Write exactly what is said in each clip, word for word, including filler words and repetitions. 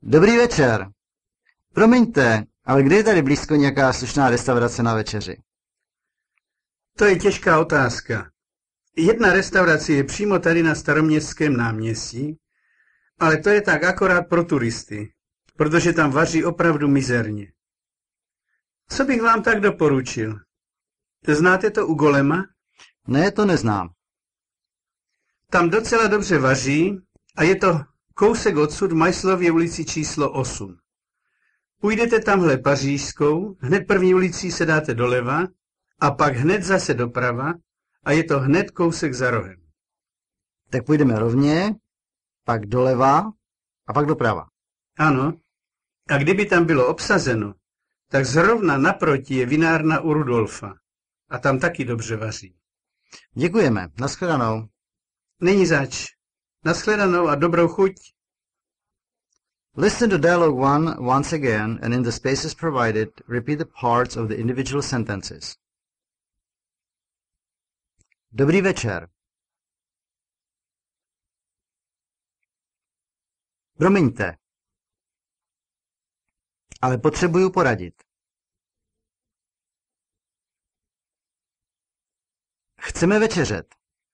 Dobrý večer. Promiňte, ale kde je tady blízko nějaká slušná restaurace na večeři? To je těžká otázka. Jedna restaurace je přímo tady na Staroměstském náměstí, ale to je tak akorát pro turisty, protože tam vaří opravdu mizerně. Co bych vám tak doporučil? Znáte to u Golema? Ne, to neznám. Tam docela dobře vaří a je to kousek odsud v Majslově ulici číslo osm. Půjdete tamhle Pařížskou, hned první ulicí se dáte doleva a pak hned zase doprava a je to hned kousek za rohem. Tak půjdeme rovně, pak doleva a pak doprava. Ano. A kdyby tam bylo obsazeno, tak zrovna naproti je vinárna u Rudolfa. A tam taky dobře vaří. Děkujeme. Naschledanou. Není zač. Naschledanou a dobrou chuť. Listen to dialogue one once again and in the spaces provided, repeat the parts of the individual sentences. Dobrý večer. Promiňte, ale potřebuju poradit. Chceme večeřet.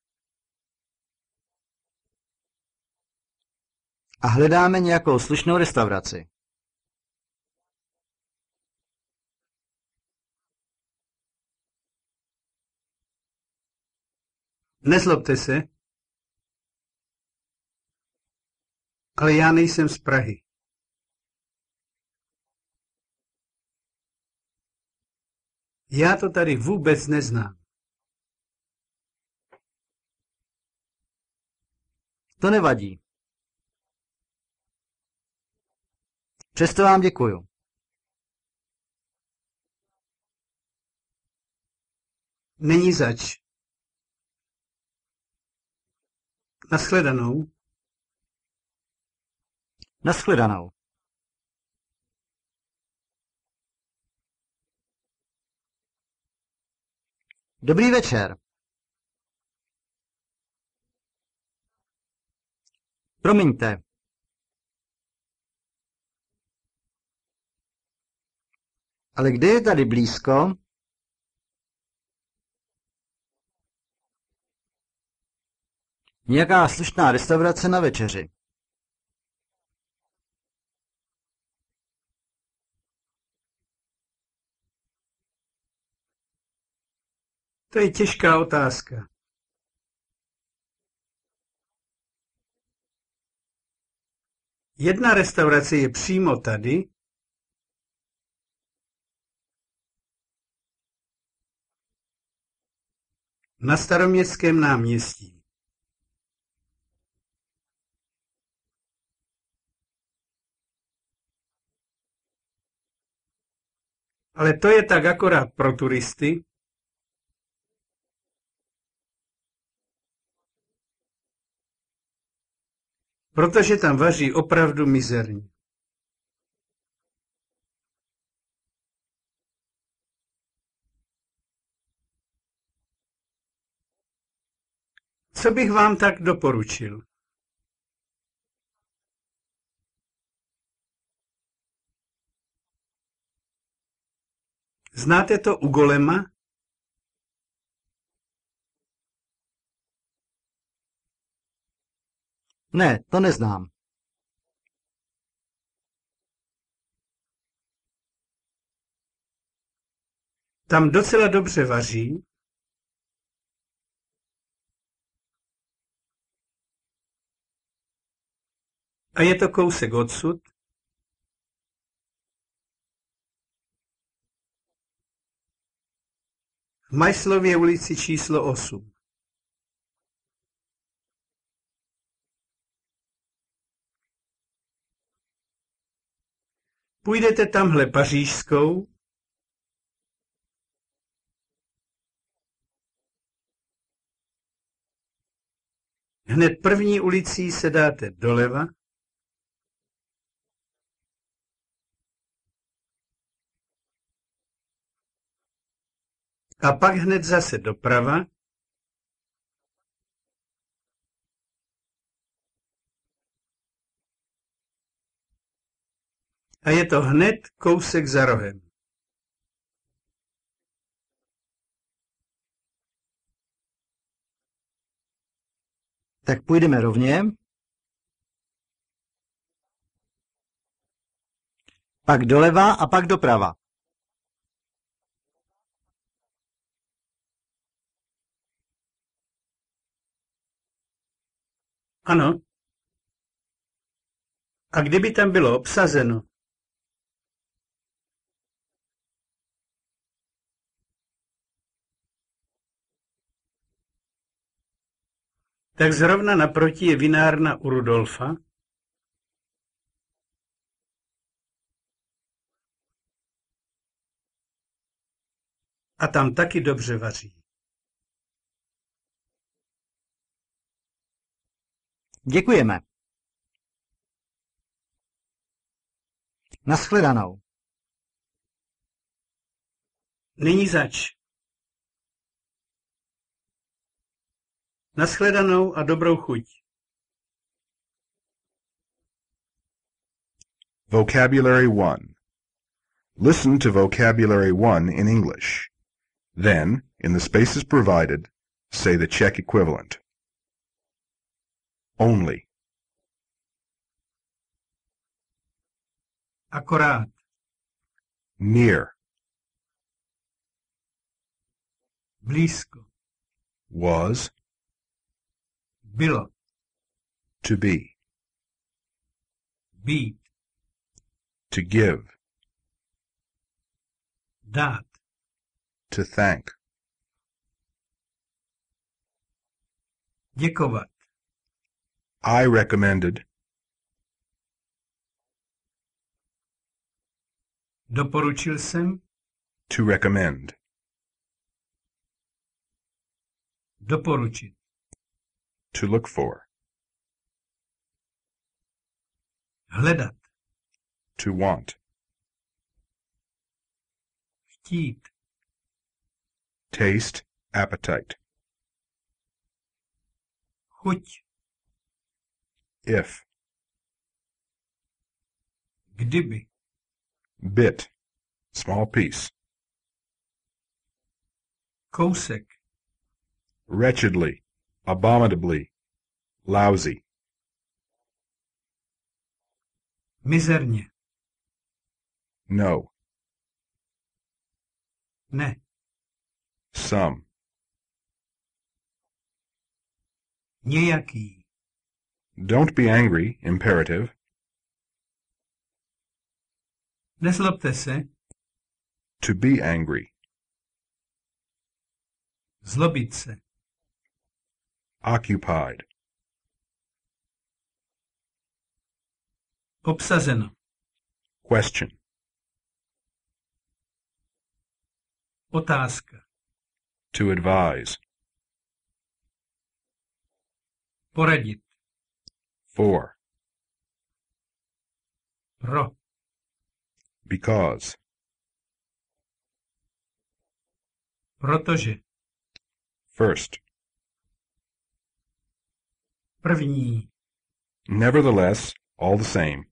A hledáme nějakou slušnou restauraci. Nezlobte se, ale já nejsem z Prahy. Já to tady vůbec neznám. To nevadí. Přesto vám děkuju. Není zač. Naschledanou. Naschledanou. Dobrý večer. Promiňte. Ale kde je tady blízko? Nějaká slušná restaurace na večeři. To je těžká otázka. Jedna restaurace je přímo tady, na Staroměstském náměstí. Ale to je tak akorát pro turisty, protože tam vaří opravdu mizerně. Co bych vám tak doporučil? Znáte to u Golema? Ne, to neznám. Tam docela dobře vaří. A je to kousek odsud. V Majslově ulici číslo osm. Půjdete tamhle Pařížskou, hned první ulicí se dáte doleva a pak hned zase doprava A je to hned kousek za rohem. Tak půjdeme rovně. Pak doleva a pak doprava. Ano. A kdyby tam bylo obsazeno? Tak zrovna naproti je vinárna u Rudolfa. A tam taky dobře vaří. Děkujeme. Naschledanou. Není zač. Naschledanou a dobrou chuť. Vocabulary one. Listen to Vocabulary one in English. Then, in the spaces provided, say the Czech equivalent. Only. Akorát. Near. Blízko. Was. Bylo. To be. Být. To give. Dát. To thank. Děkovat. I recommended. Doporučil jsem. To recommend. Doporučit. To look for. Hledat. To want. Chtít. Taste, appetite. Chuť. If. Kdyby. Bit. Small piece. Kousek. Wretchedly. Abominably. Lousy. Mizerně. No. Ne. Some. Nějaký. Don't be angry, imperative. Nezlobte se. To be angry. Zlobit se. Occupied. Obsazeno. Question. Otázka. To advise. Poradit. For. Pro. Because. Protože. First. První. Nevertheless, all the same.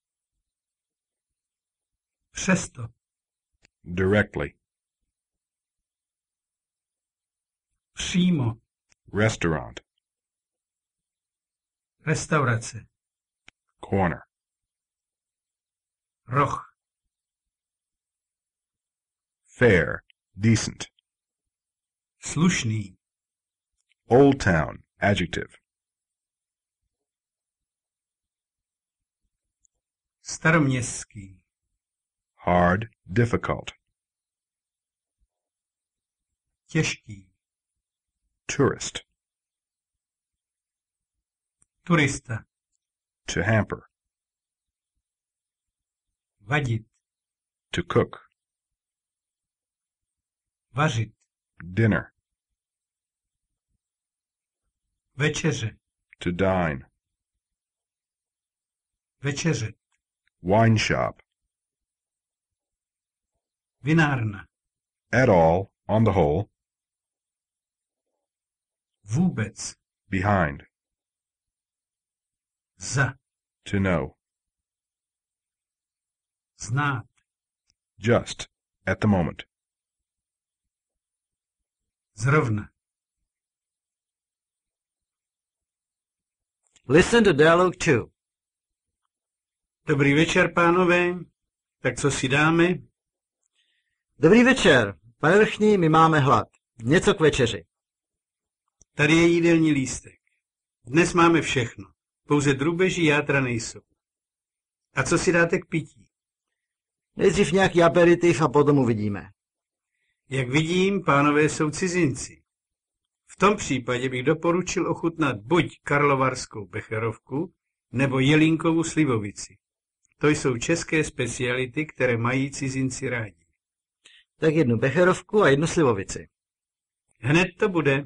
Přesto. Directly. Přímo. Restaurant. Restaurace. Corner. Roh. Fair. Decent. Slušný. Old town. Adjective. Staroměstský. Hard. Difficult. Těžký. Tourist. Turista. To hamper. Vadit. To cook. Vařit. Dinner. Večeře. To dine. Večeře. Wine shop. Vinárna. At all. On the whole. Vůbec. Behind. Za. To know. znát, just, at the moment. zrovna. Listen to dialogue two. Dobrý večer, pánové. Tak co si dáme? Dobrý večer. Pane vrchní, my máme hlad. Něco k večeři. Tady je jídelní lístek. Dnes máme všechno. Pouze drůbeží játra nejsou. A co si dáte k pití? Nejdřív nějaký aperitiv a potom uvidíme. Jak vidím, pánové jsou cizinci. V tom případě bych doporučil ochutnat buď karlovarskou becherovku, nebo jelínkovou slivovici. To jsou české speciality, které mají cizinci rádi. Tak jednu becherovku a jednu slivovici. Hned to bude.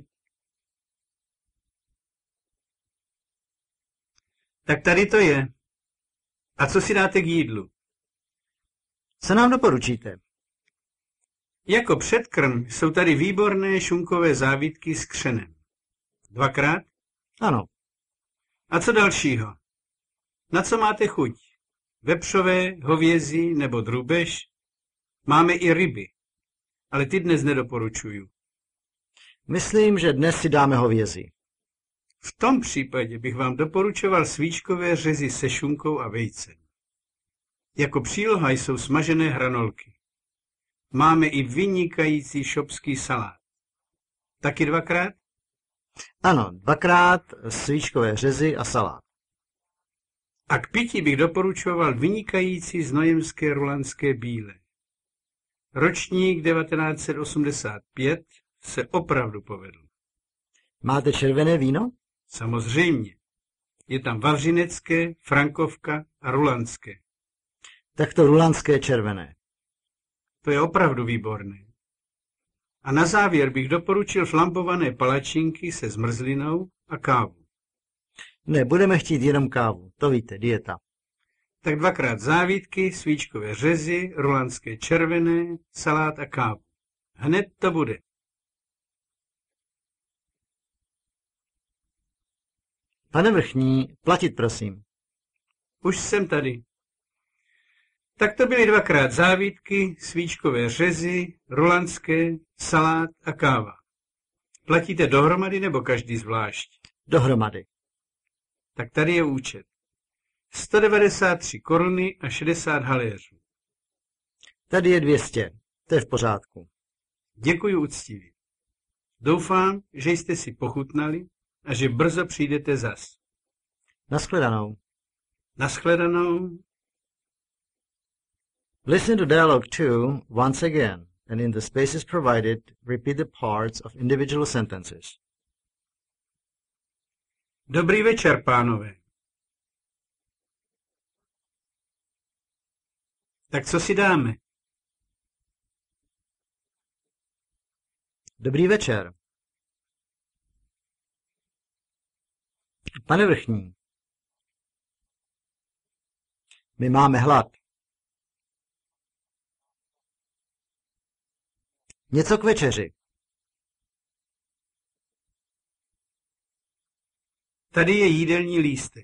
Tak tady to je. A co si dáte k jídlu? Co nám doporučíte? Jako předkrm jsou tady výborné šunkové závitky s křenem. Dvakrát? Ano. A co dalšího? Na co máte chuť? Vepřové, hovězí nebo drůbež? Máme i ryby, ale ty dnes nedoporučuju. Myslím, že dnes si dáme hovězí. V tom případě bych vám doporučoval svíčkové řezy se šunkou a vejcem. Jako příloha jsou smažené hranolky. Máme i vynikající šopský salát. Taky dvakrát? Ano, dvakrát svíčkové řezy a salát. A k pití bych doporučoval vynikající znojemské rulanské bílé. Ročník devatenáct set osmdesát pět se opravdu povedl. Máte červené víno? Samozřejmě. Je tam vavřinecké, frankovka a rulanské. Tak to rulanské červené. To je opravdu výborné. A na závěr bych doporučil flambované palačinky se zmrzlinou a kávu. Ne, budeme chtít jenom kávu. To víte, dieta. Tak dvakrát závitky, svíčkové řezy, rulanské červené, salát a kávu. Hned to bude. Pane vrchní, platit prosím. Už jsem tady. Tak to byly dvakrát závitky, svíčkové řezy, rulanské, salát a káva. Platíte dohromady nebo každý zvlášť? Dohromady. Tak tady je účet. sto devadesát tři koruny a šedesát haléřů. Tady je dvě stě. To je v pořádku. Děkuji úctivě. Doufám, že jste si pochutnali a že brzo přijdete zas. Naschledanou. Naschledanou. Listen to dialogue two once again, and in the spaces provided, repeat the parts of individual sentences. Dobrý večer, pánové. Tak co si dáme? Dobrý večer. Pane vrchní, my máme hlad. Něco k večeři. Tady je jídelní lístek.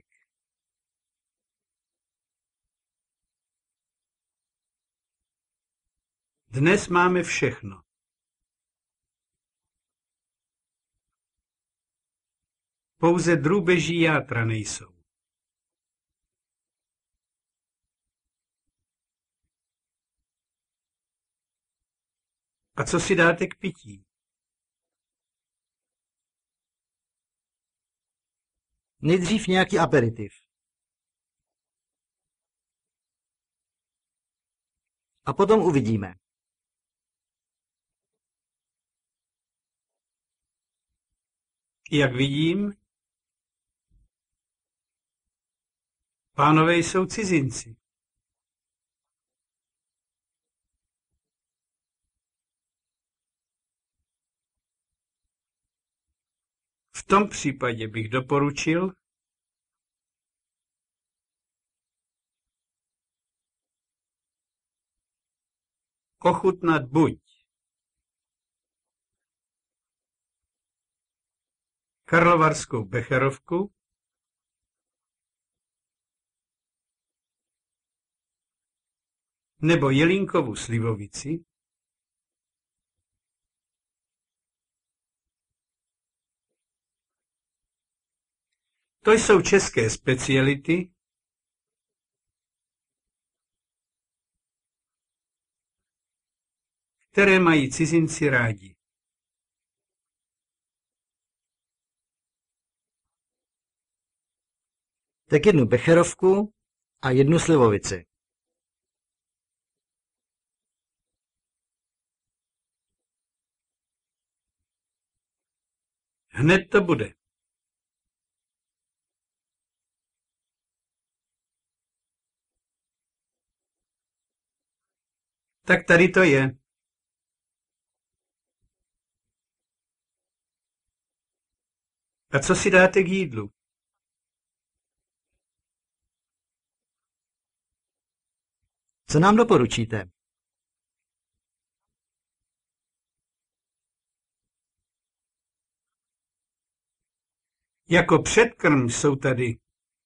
Dnes máme všechno. Pouze drůbeží játra nejsou. A co si dáte k pití? Nejdřív nějaký aperitiv. A potom uvidíme. Jak vidím, pánové jsou cizinci. V tom případě bych doporučil ochutnat buď karlovarskou becherovku, nebo jelínkovou slivovici, to jsou české speciality, které mají cizinci rádi. Tak jednu becherovku a jednu slivovici. Hned to bude. Tak tady to je. A co si dáte k jídlu? Co nám doporučíte? Jako předkrm jsou tady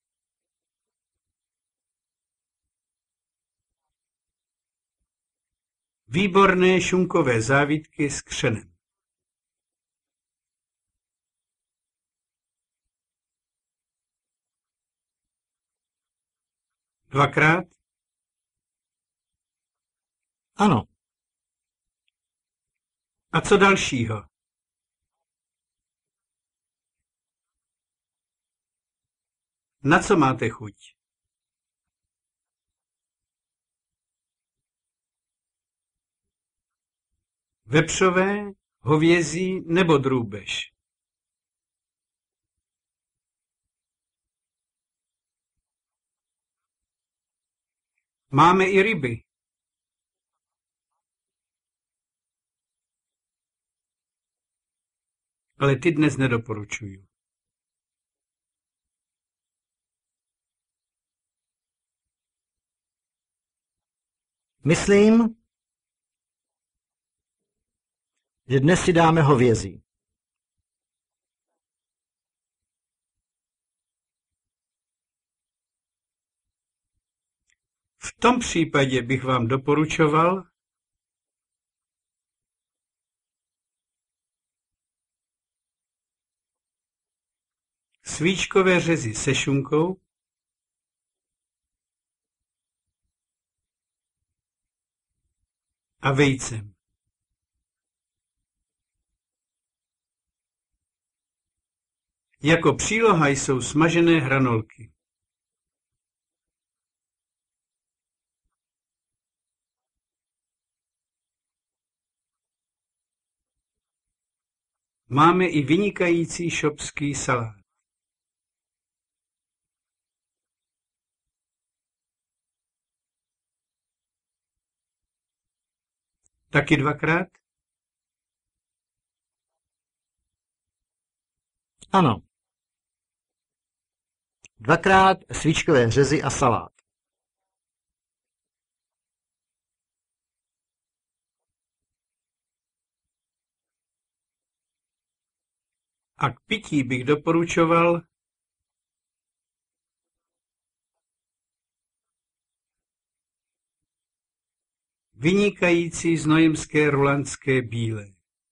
výborné šunkové závitky s křenem. Dvakrát? Ano. A co dalšího? Na co máte chuť? Vepřové, hovězí nebo drůbež? Máme i ryby. Ale ty dnes nedoporučuju. Myslím, že dnes si dáme hovězí. V tom případě bych vám doporučoval svíčkové řezy se šunkou a vejcem. Jako příloha jsou smažené hranolky. Máme i vynikající šopský salát. Taky dvakrát? Ano. Dvakrát svíčkové řezy a salát. A k pití bych doporučoval vynikající znojemské rulandské bílé.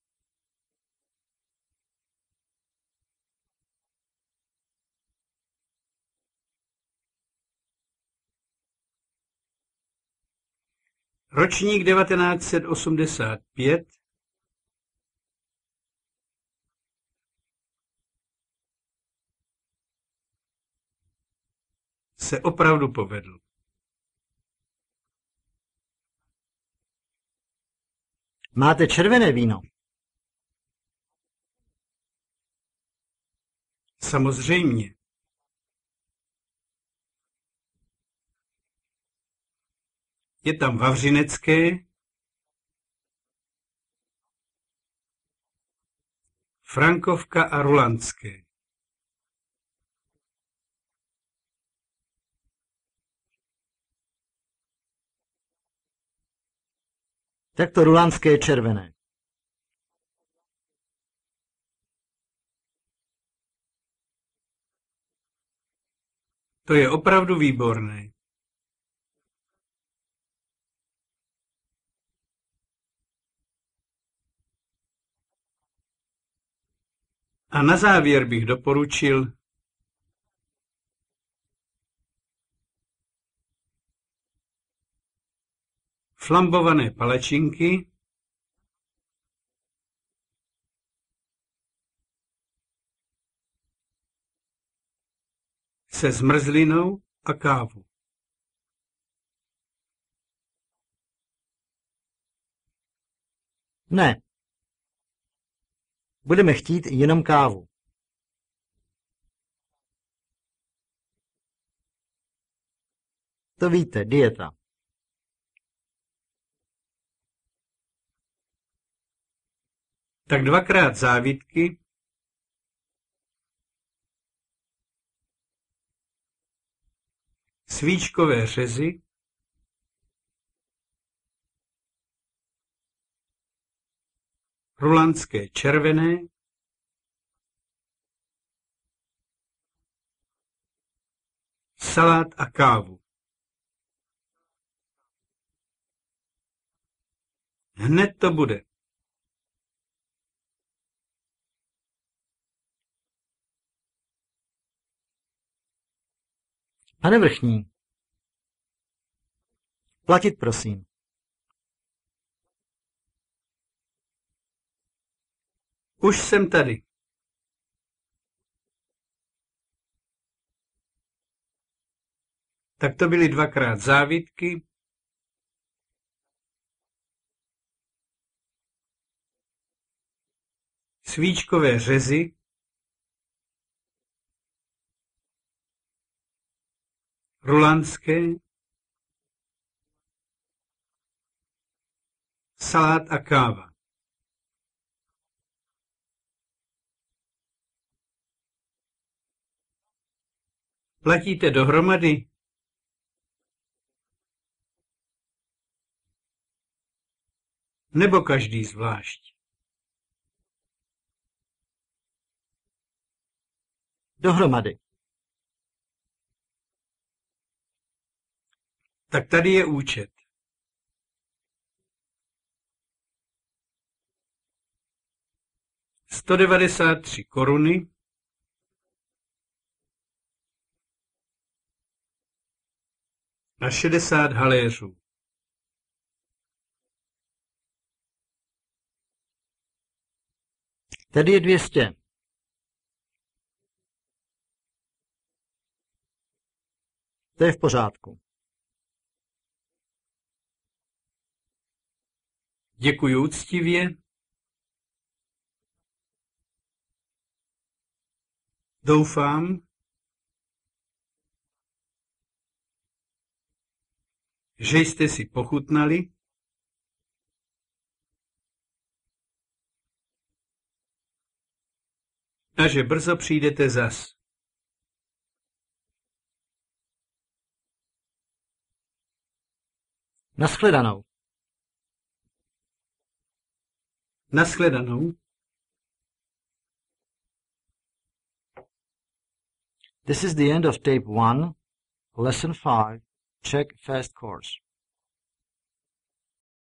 Ročník devatenáct set osmdesát pět se opravdu povedl. Máte červené víno? Samozřejmě. Je tam vavřinecké, frankovka a rulandské. Tak to rulandské je červené. To je opravdu výborné. A na závěr bych doporučil flambované palačinky, se zmrzlinou a kávu. Ne. Budeme chtít jenom kávu. To víte, dieta. Tak dvakrát závitky, svíčkové řezy, rulandské červené, salát a kávu. Hned to bude. Pane vrchní, platit prosím. Už jsem tady. Tak to byly dvakrát závitky, svíčkové řezy, rulandské, salát a káva. Platíte dohromady? Nebo každý zvlášť? Dohromady. Tak tady je účet. sto devadesát tři koruny a šedesát haléřů. Tady je dvě stě. To je v pořádku. Děkuji úctivě. Doufám, že jste si pochutnali a že brzo přijdete zas. Naschledanou. Naschledanou. This is the end of tape one, lesson five, Czech fast course.